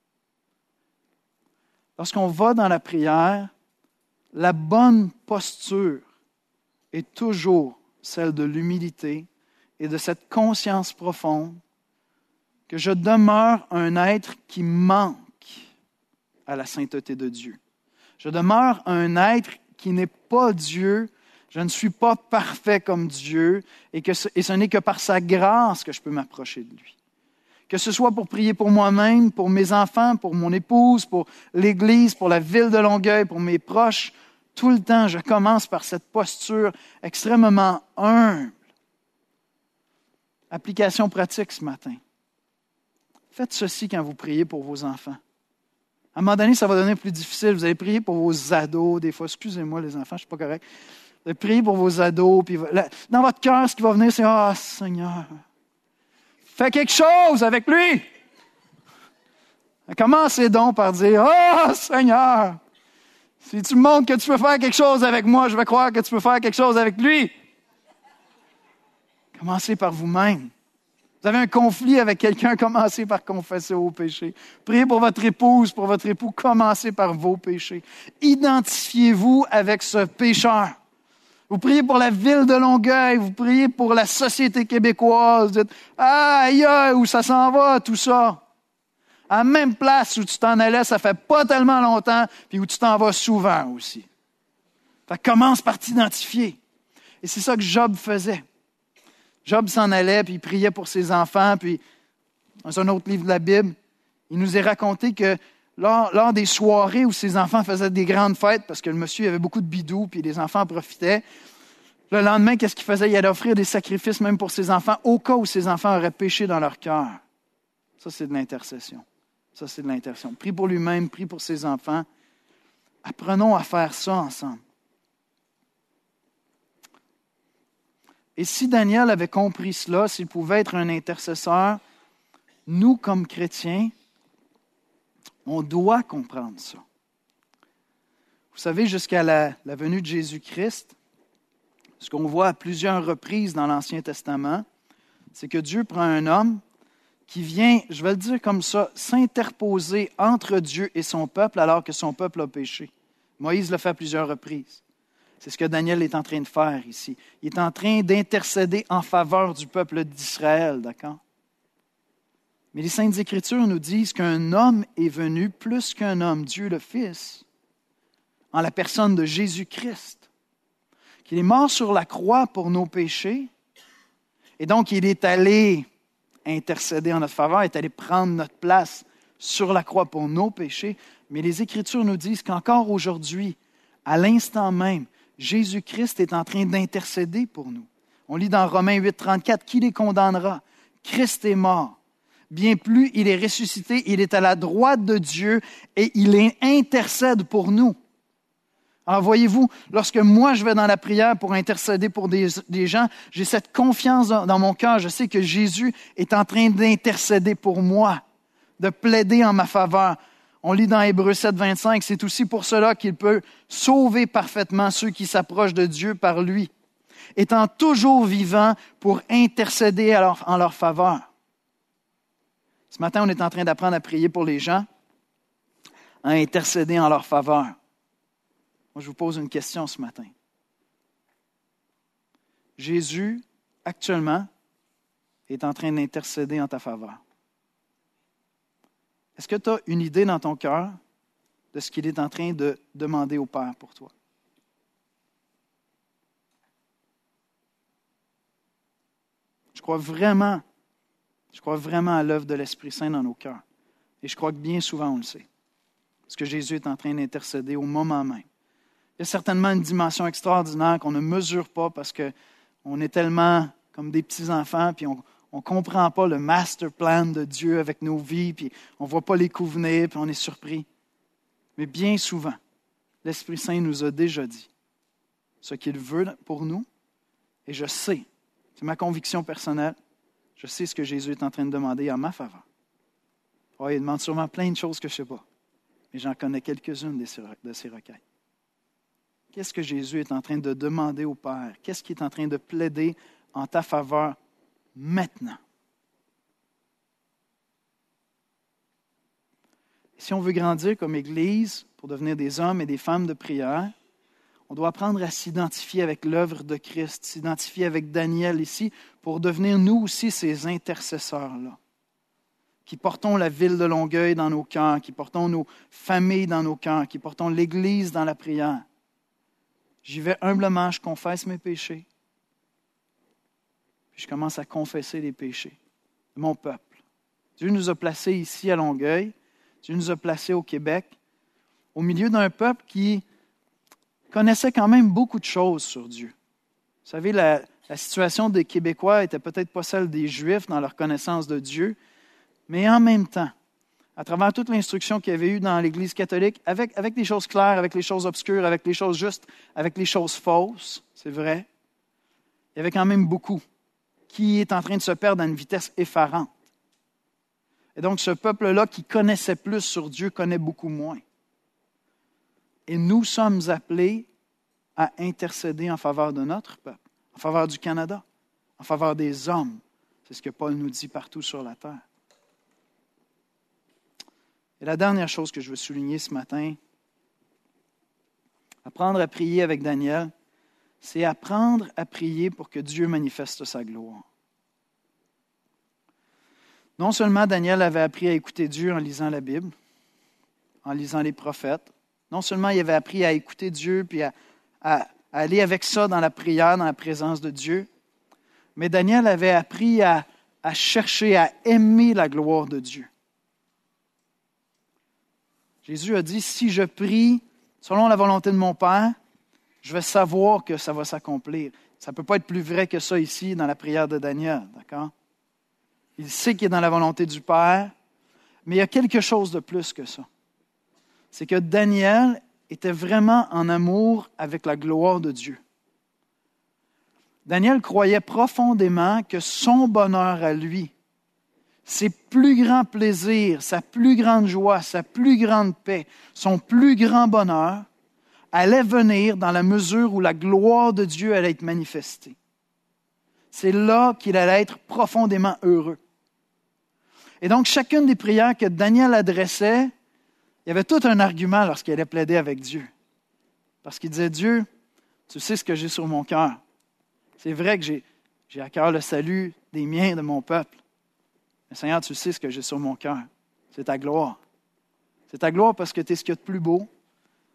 Lorsqu'on va dans la prière, la bonne posture est toujours celle de l'humilité et de cette conscience profonde que je demeure un être qui manque à la sainteté de Dieu. Je demeure un être qui n'est pas Dieu. Je ne suis pas parfait comme Dieu et, que ce, et ce n'est que par sa grâce que je peux m'approcher de lui. Que ce soit pour prier pour moi-même, pour mes enfants, pour mon épouse, pour l'Église, pour la ville de Longueuil, pour mes proches, tout le temps, je commence par cette posture extrêmement humble. Application pratique ce matin. Faites ceci quand vous priez pour vos enfants. À un moment donné, ça va devenir plus difficile. Vous allez prier pour vos ados, des fois. Excusez-moi les enfants, je ne suis pas correct. Vous allez prier pour vos ados. Puis dans votre cœur, ce qui va venir, c'est « Ah, oh, Seigneur, fais quelque chose avec lui! » Commencez donc par dire « Ah, oh, Seigneur, si tu me montres que tu peux faire quelque chose avec moi, je vais croire que tu peux faire quelque chose avec lui. » Commencez par vous-même. Vous avez un conflit avec quelqu'un, commencez par confesser vos péchés. Priez pour votre épouse, pour votre époux, commencez par vos péchés. Identifiez-vous avec ce pécheur. Vous priez pour la ville de Longueuil, vous priez pour la société québécoise. Vous dites, ah, aïe, aïe, où ça s'en va, tout ça. À la même place où tu t'en allais, ça fait pas tellement longtemps, puis où tu t'en vas souvent aussi. Fait que commence par t'identifier. Et c'est ça que Job faisait. Job s'en allait, puis il priait pour ses enfants, puis dans un autre livre de la Bible, il nous est raconté que lors, lors des soirées où ses enfants faisaient des grandes fêtes, parce que le monsieur avait beaucoup de bidous, puis les enfants en profitaient, le lendemain, qu'est-ce qu'il faisait? Il allait offrir des sacrifices même pour ses enfants, au cas où ses enfants auraient péché dans leur cœur. Ça, c'est de l'intercession. Ça, c'est de l'intercession. Prie pour lui-même, prie pour ses enfants. Apprenons à faire ça ensemble. Et si Daniel avait compris cela, s'il pouvait être un intercesseur, nous, comme chrétiens, on doit comprendre ça. Vous savez, jusqu'à la, la venue de Jésus-Christ, ce qu'on voit à plusieurs reprises dans l'Ancien Testament, c'est que Dieu prend un homme qui vient, je vais le dire comme ça, s'interposer entre Dieu et son peuple alors que son peuple a péché. Moïse le fait à plusieurs reprises. C'est ce que Daniel est en train de faire ici. Il est en train d'intercéder en faveur du peuple d'Israël, d'accord? Mais les Saintes Écritures nous disent qu'un homme est venu plus qu'un homme, Dieu le Fils, en la personne de Jésus-Christ, qu'il est mort sur la croix pour nos péchés, et donc il est allé intercéder en notre faveur, est allé prendre notre place sur la croix pour nos péchés. Mais les Écritures nous disent qu'encore aujourd'hui, à l'instant même, Jésus-Christ est en train d'intercéder pour nous. On lit dans Romains huit, trente-quatre, « Qui les condamnera? Christ est mort. Bien plus, il est ressuscité, il est à la droite de Dieu et il intercède pour nous. » Alors voyez-vous, lorsque moi je vais dans la prière pour intercéder pour des, des gens, j'ai cette confiance dans, dans mon cœur. Je sais que Jésus est en train d'intercéder pour moi, de plaider en ma faveur. On lit dans Hébreux sept, vingt-cinq, c'est aussi pour cela qu'il peut sauver parfaitement ceux qui s'approchent de Dieu par lui, étant toujours vivant pour intercéder à leur, en leur faveur. Ce matin, on est en train d'apprendre à prier pour les gens, à intercéder en leur faveur. Moi, je vous pose une question ce matin. Jésus, actuellement, est en train d'intercéder en ta faveur. Est-ce que tu as une idée dans ton cœur de ce qu'il est en train de demander au Père pour toi? Je crois vraiment, je crois vraiment à l'œuvre de l'Esprit Saint dans nos cœurs. Et je crois que bien souvent, on le sait. Parce que Jésus est en train d'intercéder au moment même. Il y a certainement une dimension extraordinaire qu'on ne mesure pas parce qu'on est tellement comme des petits-enfants, puis on ne comprend pas le master plan de Dieu avec nos vies, puis on ne voit pas les coups venir, puis on est surpris. Mais bien souvent, l'Esprit Saint nous a déjà dit ce qu'il veut pour nous, et je sais, c'est ma conviction personnelle, je sais ce que Jésus est en train de demander en ma faveur. Oh, il demande sûrement plein de choses que je ne sais pas, mais j'en connais quelques-unes de ces requêtes. Qu'est-ce que Jésus est en train de demander au Père? Qu'est-ce qu'il est en train de plaider en ta faveur maintenant? Si on veut grandir comme Église, pour devenir des hommes et des femmes de prière, on doit apprendre à s'identifier avec l'œuvre de Christ, s'identifier avec Daniel ici, pour devenir nous aussi ces intercesseurs-là, qui portons la ville de Longueuil dans nos cœurs, qui portons nos familles dans nos cœurs, qui portons l'Église dans la prière. J'y vais humblement, je confesse mes péchés. Puis je commence à confesser les péchés de mon peuple. Dieu nous a placés ici à Longueuil. Dieu nous a placés au Québec, au milieu d'un peuple qui connaissait quand même beaucoup de choses sur Dieu. Vous savez, la, la situation des Québécois n'était peut-être pas celle des Juifs dans leur connaissance de Dieu, mais en même temps, à travers toute l'instruction qu'il y avait eu dans l'Église catholique, avec, avec les choses claires, avec les choses obscures, avec les choses justes, avec les choses fausses, c'est vrai, il y avait quand même beaucoup qui est en train de se perdre à une vitesse effarante. Et donc, ce peuple-là qui connaissait plus sur Dieu connaît beaucoup moins. Et nous sommes appelés à intercéder en faveur de notre peuple, en faveur du Canada, en faveur des hommes. C'est ce que Paul nous dit partout sur la terre. Et la dernière chose que je veux souligner ce matin, apprendre à prier avec Daniel, c'est apprendre à prier pour que Dieu manifeste sa gloire. Non seulement Daniel avait appris à écouter Dieu en lisant la Bible, en lisant les prophètes, non seulement il avait appris à écouter Dieu puis à, à, à aller avec ça dans la prière, dans la présence de Dieu, mais Daniel avait appris à, à chercher, à aimer la gloire de Dieu. Jésus a dit, si je prie selon la volonté de mon Père, je vais savoir que ça va s'accomplir. Ça ne peut pas être plus vrai que ça ici dans la prière de Daniel, d'accord? Il sait qu'il est dans la volonté du Père, mais il y a quelque chose de plus que ça. C'est que Daniel était vraiment en amour avec la gloire de Dieu. Daniel croyait profondément que son bonheur à lui, ses plus grands plaisirs, sa plus grande joie, sa plus grande paix, son plus grand bonheur, allait venir dans la mesure où la gloire de Dieu allait être manifestée. C'est là qu'il allait être profondément heureux. Et donc, chacune des prières que Daniel adressait, il y avait tout un argument lorsqu'il allait plaider avec Dieu. Parce qu'il disait, Dieu, tu sais ce que j'ai sur mon cœur. C'est vrai que j'ai, j'ai à cœur le salut des miens, de mon peuple. Mais Seigneur, tu sais ce que j'ai sur mon cœur. C'est ta gloire. C'est ta gloire parce que tu es ce qu'il y a de plus beau.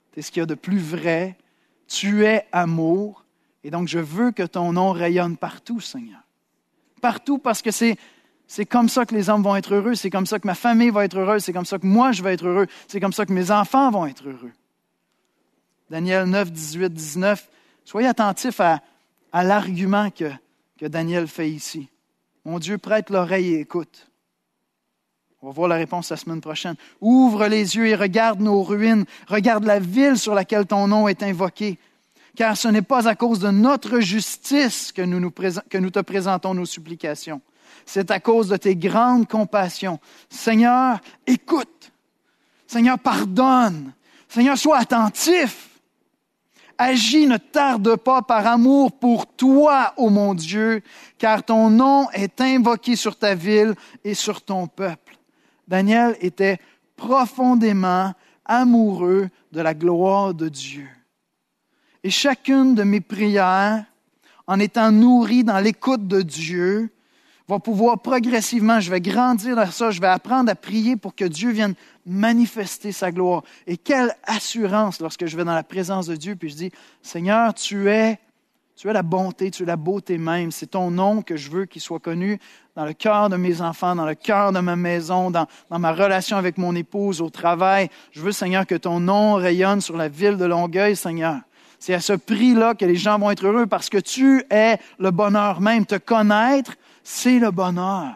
Tu es ce qu'il y a de plus vrai. Tu es amour. Et donc, je veux que ton nom rayonne partout, Seigneur. Partout, parce que c'est, c'est comme ça que les hommes vont être heureux. C'est comme ça que ma famille va être heureuse. C'est comme ça que moi, je vais être heureux. C'est comme ça que mes enfants vont être heureux. Daniel neuf, dix-huit, dix-neuf. Soyez attentifs à, à l'argument que, que Daniel fait ici. Mon Dieu, prête l'oreille et écoute. On va voir la réponse la semaine prochaine. Ouvre les yeux et regarde nos ruines. Regarde la ville sur laquelle ton nom est invoqué. Car ce n'est pas à cause de notre justice que nous, nous présent, que nous te présentons nos supplications. C'est à cause de tes grandes compassions. Seigneur, écoute. Seigneur, pardonne. Seigneur, sois attentif. Agis, ne tarde pas par amour pour toi, ô mon Dieu, car ton nom est invoqué sur ta ville et sur ton peuple. Daniel était profondément amoureux de la gloire de Dieu. Et chacune de mes prières, en étant nourrie dans l'écoute de Dieu, va pouvoir progressivement, je vais grandir dans ça, je vais apprendre à prier pour que Dieu vienne manifester sa gloire. Et quelle assurance lorsque je vais dans la présence de Dieu, puis je dis, Seigneur, tu es, tu es la bonté, tu es la beauté même. C'est ton nom que je veux qu'il soit connu dans le cœur de mes enfants, dans le cœur de ma maison, dans, dans ma relation avec mon épouse, au travail. Je veux, Seigneur, que ton nom rayonne sur la ville de Longueuil, Seigneur. C'est à ce prix-là que les gens vont être heureux parce que tu es le bonheur même. Te connaître, c'est le bonheur.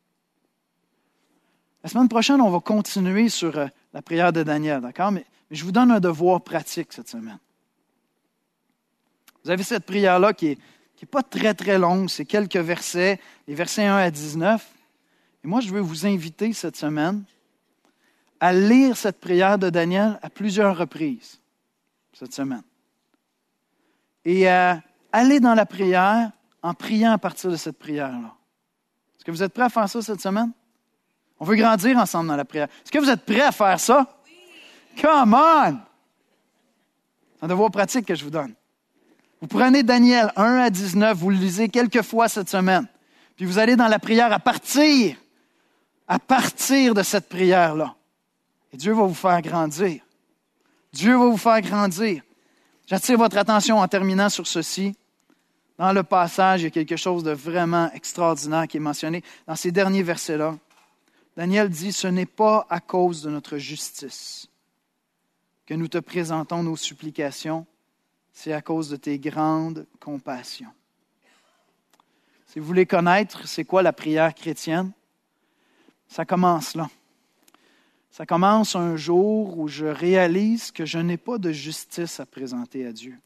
La semaine prochaine, on va continuer sur euh, la prière de Daniel, d'accord? Mais, mais je vous donne un devoir pratique cette semaine. Vous avez cette prière-là qui n'est qui est pas très, très longue. C'est quelques versets, les versets un à dix-neuf. Et moi, je veux vous inviter cette semaine à lire cette prière de Daniel à plusieurs reprises cette semaine. Et euh, aller dans la prière en priant à partir de cette prière-là. Est-ce que vous êtes prêts à faire ça cette semaine? On veut grandir ensemble dans la prière. Est-ce que vous êtes prêts à faire ça? Oui. Come on! C'est un devoir pratique que je vous donne. Vous prenez Daniel un à dix-neuf, vous le lisez quelques fois cette semaine. Puis vous allez dans la prière à partir, à partir de cette prière-là. Et Dieu va vous faire grandir. Dieu va vous faire grandir. J'attire votre attention en terminant sur ceci. Dans le passage, il y a quelque chose de vraiment extraordinaire qui est mentionné. Dans ces derniers versets-là, Daniel dit, « Ce n'est pas à cause de notre justice que nous te présentons nos supplications, c'est à cause de tes grandes compassions. » Si vous voulez connaître, c'est quoi la prière chrétienne? Ça commence là. Ça commence un jour où je réalise que je n'ai pas de justice à présenter à Dieu.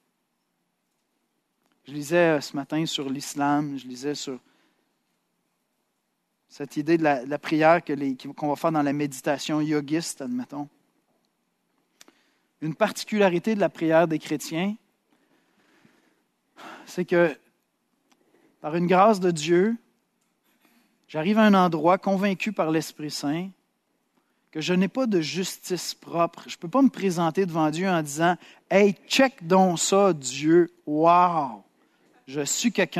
Je lisais ce matin sur l'islam, je lisais sur cette idée de la, de la prière que les, qu'on va faire dans la méditation yogiste, admettons. Une particularité de la prière des chrétiens, c'est que par une grâce de Dieu, j'arrive à un endroit convaincu par l'Esprit Saint que je n'ai pas de justice propre. Je ne peux pas me présenter devant Dieu en disant « Hey, check donc ça, Dieu! Wow! Je suis quelqu'un! »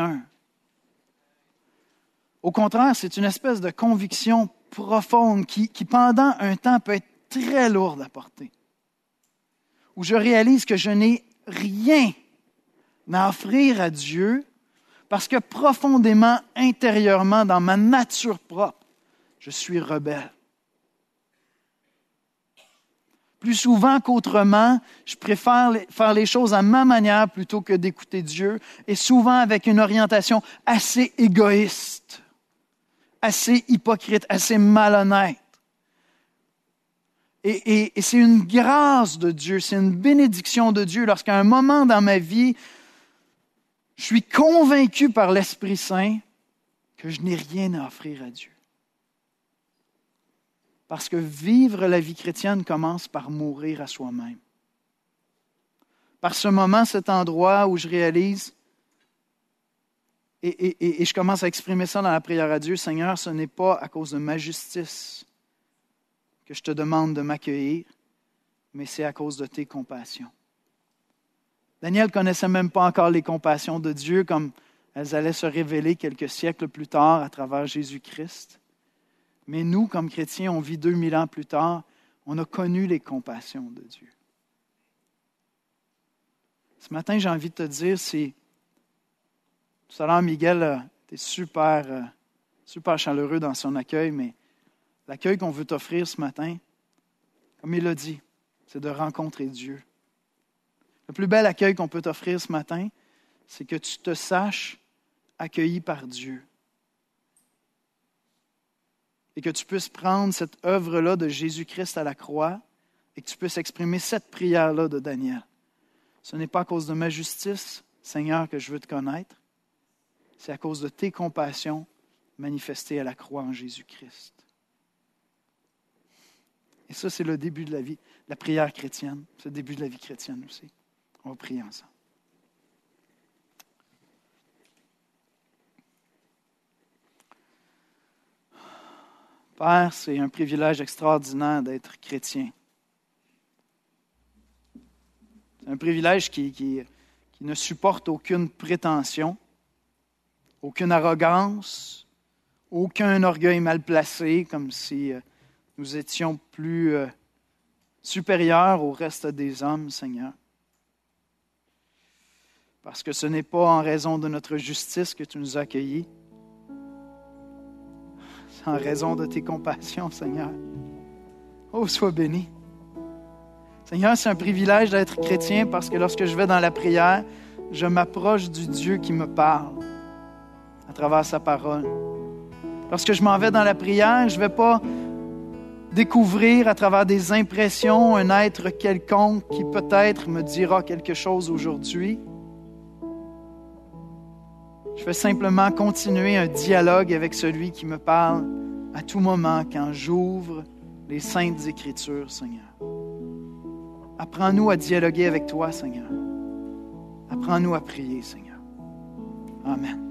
Au contraire, c'est une espèce de conviction profonde qui, qui, pendant un temps, peut être très lourde à porter. Où je réalise que je n'ai rien à offrir à Dieu parce que profondément, intérieurement, dans ma nature propre, je suis rebelle. Plus souvent qu'autrement, je préfère faire les choses à ma manière plutôt que d'écouter Dieu, et souvent avec une orientation assez égoïste, assez hypocrite, assez malhonnête. Et, et, et c'est une grâce de Dieu, c'est une bénédiction de Dieu lorsqu'à un moment dans ma vie, je suis convaincu par l'Esprit Saint que je n'ai rien à offrir à Dieu. Parce que vivre la vie chrétienne commence par mourir à soi-même. Par ce moment, cet endroit où je réalise, et, et, et, et je commence à exprimer ça dans la prière à Dieu, Seigneur, ce n'est pas à cause de ma justice que je te demande de m'accueillir, mais c'est à cause de tes compassions. Daniel ne connaissait même pas encore les compassions de Dieu comme elles allaient se révéler quelques siècles plus tard à travers Jésus-Christ. Mais nous, comme chrétiens, on vit deux mille ans plus tard, on a connu les compassions de Dieu. Ce matin, j'ai envie de te dire, c'est... Tout à l'heure, Miguel était super, euh, super chaleureux dans son accueil, mais l'accueil qu'on veut t'offrir ce matin, comme il l'a dit, c'est de rencontrer Dieu. Le plus bel accueil qu'on peut t'offrir ce matin, c'est que tu te saches accueilli par Dieu. Et que tu puisses prendre cette œuvre-là de Jésus-Christ à la croix et que tu puisses exprimer cette prière-là de Daniel. Ce n'est pas à cause de ma justice, Seigneur, que je veux te connaître. C'est à cause de tes compassions manifestées à la croix en Jésus-Christ. Et ça, c'est le début de la vie, la prière chrétienne. C'est le début de la vie chrétienne aussi. On va prier ensemble. Père, c'est un privilège extraordinaire d'être chrétien. C'est un privilège qui, qui, qui ne supporte aucune prétention, aucune arrogance, aucun orgueil mal placé, comme si euh, nous étions plus euh, supérieurs au reste des hommes, Seigneur. Parce que ce n'est pas en raison de notre justice que tu nous as accueillis, c'est en raison de tes compassions, Seigneur. Oh, sois béni. Seigneur, c'est un privilège d'être chrétien parce que lorsque je vais dans la prière, je m'approche du Dieu qui me parle à travers sa parole. Lorsque je m'en vais dans la prière, je ne vais pas découvrir à travers des impressions un être quelconque qui peut-être me dira quelque chose aujourd'hui. Je vais simplement continuer un dialogue avec celui qui me parle à tout moment quand j'ouvre les Saintes Écritures, Seigneur. Apprends-nous à dialoguer avec toi, Seigneur. Apprends-nous à prier, Seigneur. Amen.